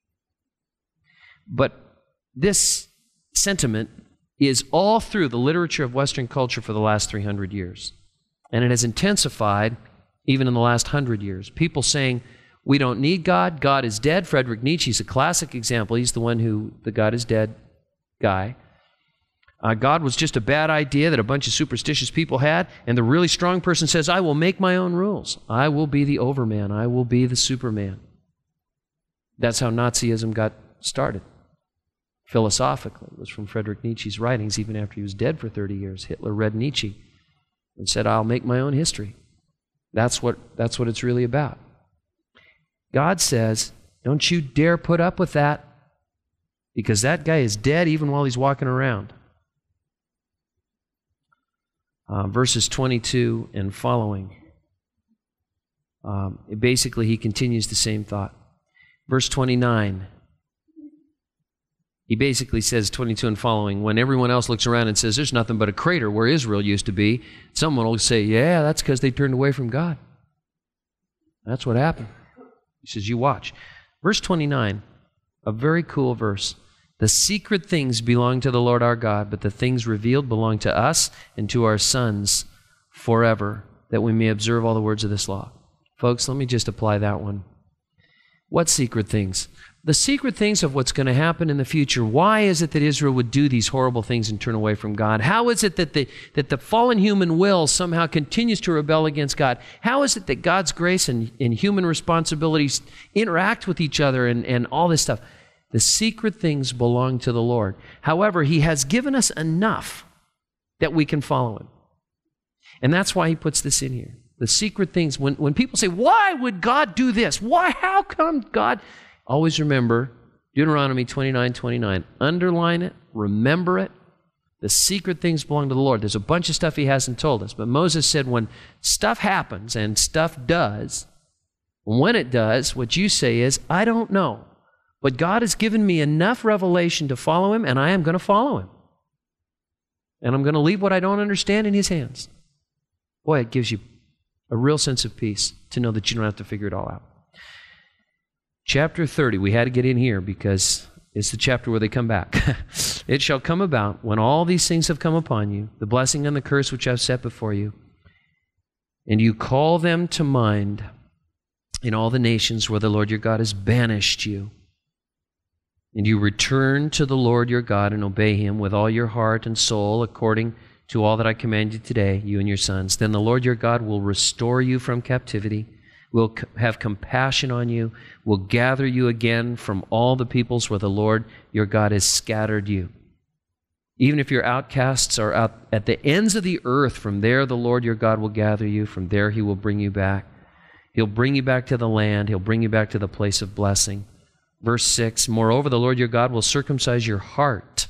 but this sentiment is all through the literature of Western culture for the last 300 years. And it has intensified even in the last 100 years. People saying, we don't need God, God is dead. Friedrich Nietzsche's a classic example. He's the God is dead guy. God was just a bad idea that a bunch of superstitious people had, and the really strong person says, I will make my own rules. I will be the overman. I will be the superman. That's how Nazism got started. Philosophically, it was from Friedrich Nietzsche's writings, even after he was dead for 30 years. Hitler read Nietzsche and said, I'll make my own history. That's what it's really about. God says, don't you dare put up with that, because that guy is dead even while he's walking around. Verses 22 and following. Basically, he continues the same thought. Verse 29. He basically says, 22 and following, when everyone else looks around and says, there's nothing but a crater where Israel used to be, someone will say, yeah, that's because they turned away from God. That's what happened. He says, you watch. Verse 29, a very cool verse. The secret things belong to the Lord our God, but the things revealed belong to us and to our sons forever, that we may observe all the words of this law. Folks, let me just apply that one. What secret things? The secret things of what's going to happen in the future. Why is it that Israel would do these horrible things and turn away from God? How is it that the fallen human will somehow continues to rebel against God? How is it that God's grace and human responsibilities interact with each other and all this stuff? The secret things belong to the Lord. However, He has given us enough that we can follow Him. And that's why He puts this in here. The secret things, when people say, why would God do this? Why? How come God? Always remember Deuteronomy 29:29. Underline it, remember it. The secret things belong to the Lord. There's a bunch of stuff He hasn't told us. But Moses said when stuff happens and stuff does, when it does, what you say is, I don't know. But God has given me enough revelation to follow Him, and I am going to follow Him. And I'm going to leave what I don't understand in His hands. Boy, it gives you a real sense of peace to know that you don't have to figure it all out. Chapter 30, we had to get in here because it's the chapter where they come back. It shall come about when all these things have come upon you, the blessing and the curse which I've set before you, and you call them to mind in all the nations where the Lord your God has banished you, and you return to the Lord your God and obey Him with all your heart and soul according to all that I command you today, you and your sons, then the Lord your God will restore you from captivity, will have compassion on you, will gather you again from all the peoples where the Lord your God has scattered you. Even if your outcasts are out at the ends of the earth, from there the Lord your God will gather you, from there He will bring you back. He'll bring you back to the land, He'll bring you back to the place of blessing. Verse 6, moreover, the Lord your God will circumcise your heart,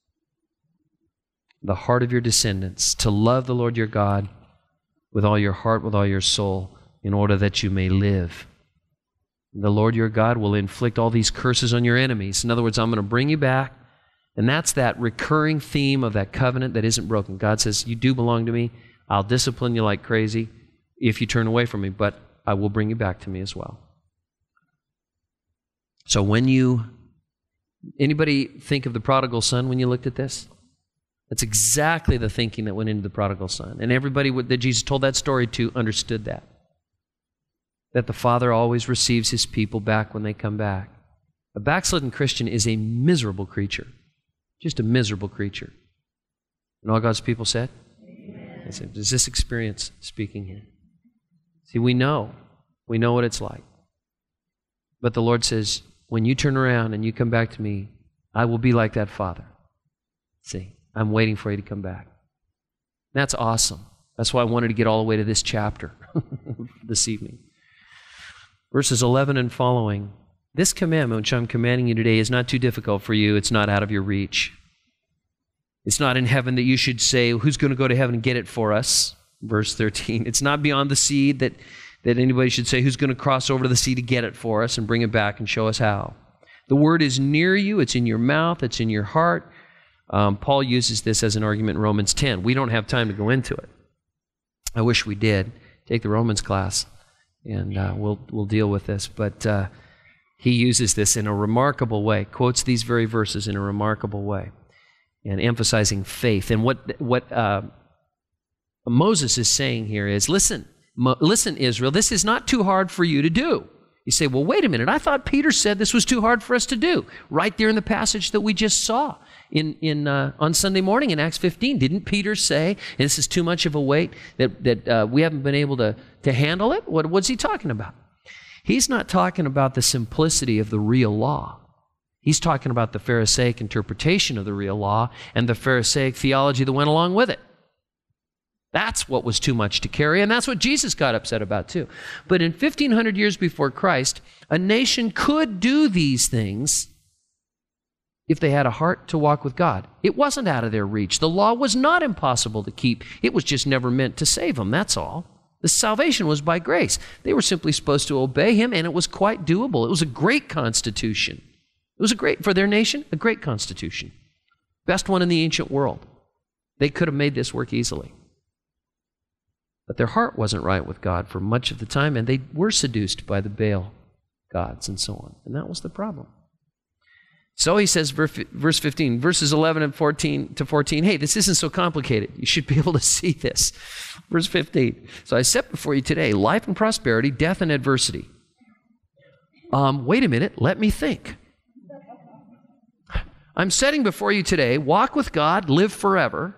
the heart of your descendants, to love the Lord your God with all your heart, with all your soul, in order that you may live. The Lord your God will inflict all these curses on your enemies. In other words, I'm going to bring you back, and that's that recurring theme of that covenant that isn't broken. God says, you do belong to me. I'll discipline you like crazy if you turn away from me, but I will bring you back to me as well. So anybody think of the prodigal son when you looked at this? That's exactly the thinking that went into the prodigal son. And everybody that Jesus told that story to understood that. That the Father always receives His people back when they come back. A backslidden Christian is a miserable creature. Just a miserable creature. And all God's people said? Amen. Said, does this experience speaking here? See, we know what it's like. But the Lord says, when you turn around and you come back to me, I will be like that Father. See, I'm waiting for you to come back. That's awesome. That's why I wanted to get all the way to this chapter this evening. Verses 11 and following. This commandment which I'm commanding you today is not too difficult for you. It's not out of your reach. It's not in heaven that you should say, who's going to go to heaven and get it for us? Verse 13. It's not beyond the sea that anybody should say, who's going to cross over to the sea to get it for us and bring it back and show us how. The word is near you. It's in your mouth. It's in your heart. Paul uses this as an argument in Romans 10. We don't have time to go into it. I wish we did. Take the Romans class, and we'll deal with this. But he uses this in a remarkable way, quotes these very verses in a remarkable way, and emphasizing faith. And what Moses is saying here is, listen, Israel, this is not too hard for you to do. You say, well, wait a minute. I thought Peter said this was too hard for us to do. Right there in the passage that we just saw on Sunday morning in Acts 15. Didn't Peter say, this is too much of a weight that we haven't been able to handle it? What's he talking about? He's not talking about the simplicity of the real law. He's talking about the Pharisaic interpretation of the real law and the Pharisaic theology that went along with it. That's what was too much to carry, and that's what Jesus got upset about too. But in 1,500 years before Christ, a nation could do these things if they had a heart to walk with God. It wasn't out of their reach. The law was not impossible to keep. It was just never meant to save them, that's all. The salvation was by grace. They were simply supposed to obey him, and it was quite doable. It was a great constitution. It was for their nation, a great constitution. Best one in the ancient world. They could have made this work easily. But their heart wasn't right with God for much of the time, and they were seduced by the Baal gods and so on. And that was the problem. So he says, verse 15, verses 11 and 14 to 14, hey, this isn't so complicated. You should be able to see this. Verse 15, so I set before you today life and prosperity, death and adversity. Wait a minute, let me think. I'm setting before you today, walk with God, live forever,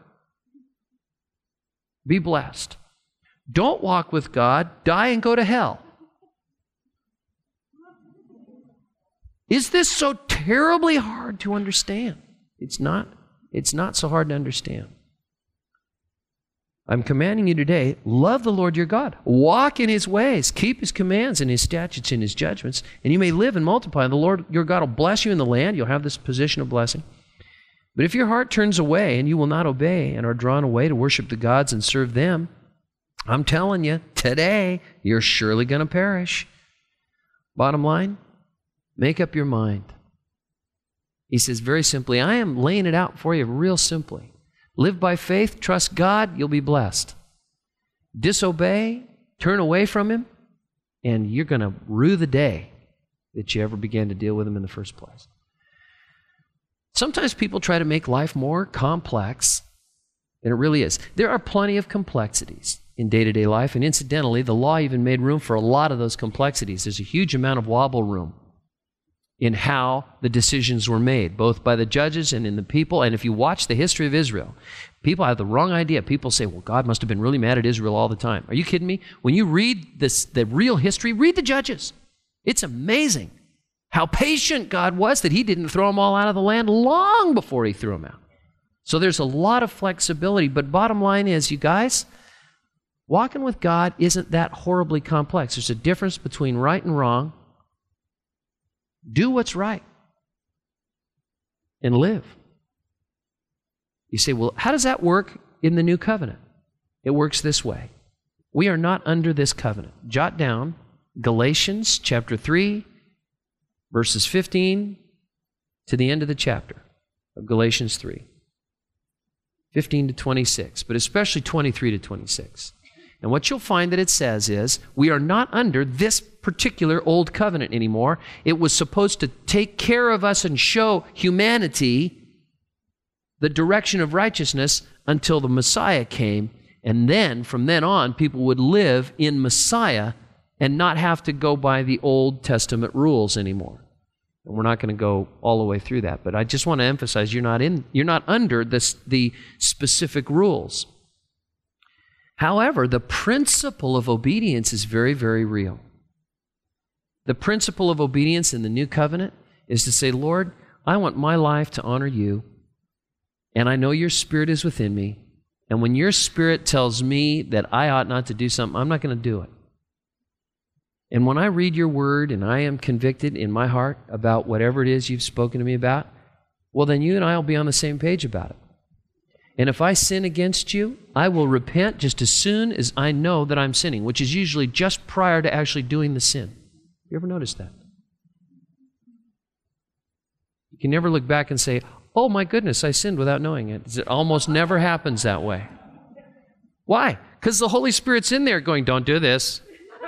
be blessed. Don't walk with God, die and go to hell. Is this so terribly hard to understand? It's not. It's not so hard to understand. I'm commanding you today, love the Lord your God. Walk in his ways. Keep his commands and his statutes and his judgments, and you may live and multiply. And the Lord your God will bless you in the land. You'll have this position of blessing. But if your heart turns away and you will not obey and are drawn away to worship the gods and serve them, I'm telling you, today, you're surely going to perish. Bottom line, make up your mind. He says very simply, I am laying it out for you real simply. Live by faith, trust God, you'll be blessed. Disobey, turn away from him, and you're going to rue the day that you ever began to deal with him in the first place. Sometimes people try to make life more complex than it really is. There are plenty of complexities in day-to-day life, and incidentally, the law even made room for a lot of those complexities. There's a huge amount of wobble room in how the decisions were made, both by the judges and in the people. And if you watch the history of Israel, people have the wrong idea. People say, well, God must have been really mad at Israel all the time. Are you kidding me? When you read the real history, read the Judges. It's amazing how patient God was that he didn't throw them all out of the land long before he threw them out. So there's a lot of flexibility. But bottom line is, you guys, walking with God isn't that horribly complex. There's a difference between right and wrong. Do what's right and live. You say, well, how does that work in the new covenant? It works this way. We are not under this covenant. Jot down Galatians chapter 3, verses 15 to the end of the chapter of Galatians 3. 15 to 26, but especially 23 to 26. And what you'll find that it says is, we are not under this particular old covenant anymore. It was supposed to take care of us and show humanity the direction of righteousness until the Messiah came. And then, from then on, people would live in Messiah and not have to go by the Old Testament rules anymore. And we're not going to go all the way through that. But I just want to emphasize, you're not under the specific rules. However, the principle of obedience is very, very real. The principle of obedience in the new covenant is to say, Lord, I want my life to honor you, and I know your Spirit is within me, and when your Spirit tells me that I ought not to do something, I'm not going to do it. And when I read your word and I am convicted in my heart about whatever it is you've spoken to me about, well, then you and I will be on the same page about it. And if I sin against you, I will repent just as soon as I know that I'm sinning, which is usually just prior to actually doing the sin. You ever notice that? You can never look back and say, oh my goodness, I sinned without knowing it. It almost never happens that way. Why? Because the Holy Spirit's in there going, don't do this.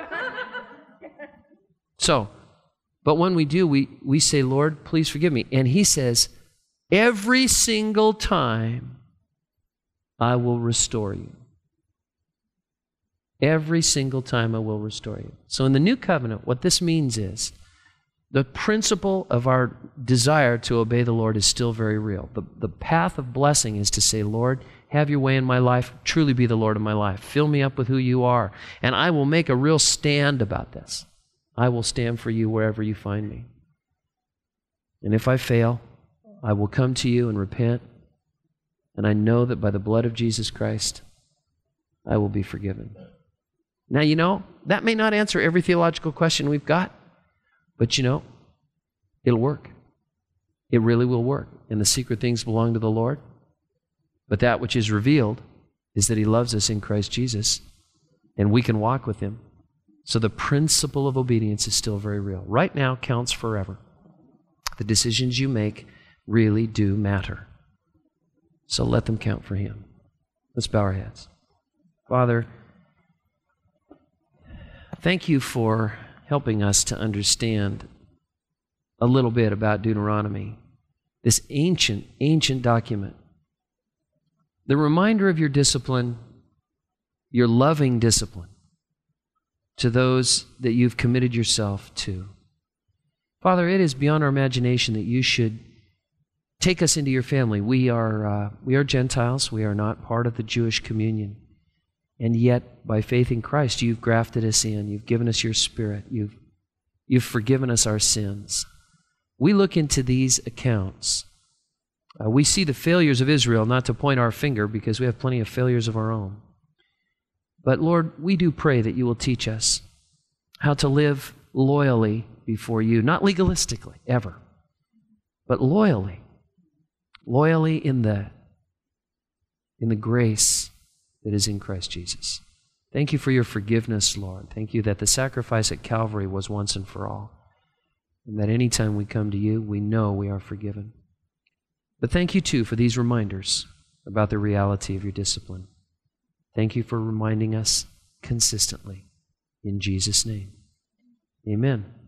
So, but when we do, we say, Lord, please forgive me. And he says, every single time, I will restore you. Every single time I will restore you. So in the new covenant, what this means is the principle of our desire to obey the Lord is still very real. The path of blessing is to say, Lord, have your way in my life. Truly be the Lord of my life. Fill me up with who you are. And I will make a real stand about this. I will stand for you wherever you find me. And if I fail, I will come to you and repent. And I know that by the blood of Jesus Christ, I will be forgiven. Now, you know, that may not answer every theological question we've got, but you know, it'll work. It really will work. And the secret things belong to the Lord. But that which is revealed is that He loves us in Christ Jesus, and we can walk with Him. So the principle of obedience is still very real. Right now counts forever. The decisions you make really do matter. So let them count for Him. Let's bow our heads. Father, thank You for helping us to understand a little bit about Deuteronomy, this ancient, ancient document. The reminder of Your discipline, Your loving discipline to those that You've committed Yourself to. Father, it is beyond our imagination that You should take us into Your family. We are Gentiles. We are not part of the Jewish communion. And yet, by faith in Christ, You've grafted us in. You've given us Your Spirit. You've forgiven us our sins. We look into these accounts. We see the failures of Israel, not to point our finger, because we have plenty of failures of our own. But Lord, we do pray that You will teach us how to live loyally before You, not legalistically, ever, but loyally. Loyally in the grace that is in Christ Jesus. Thank You for Your forgiveness, Lord. Thank You that the sacrifice at Calvary was once and for all. And that any time we come to You, we know we are forgiven. But thank You, too, for these reminders about the reality of Your discipline. Thank You for reminding us consistently. In Jesus' name, amen.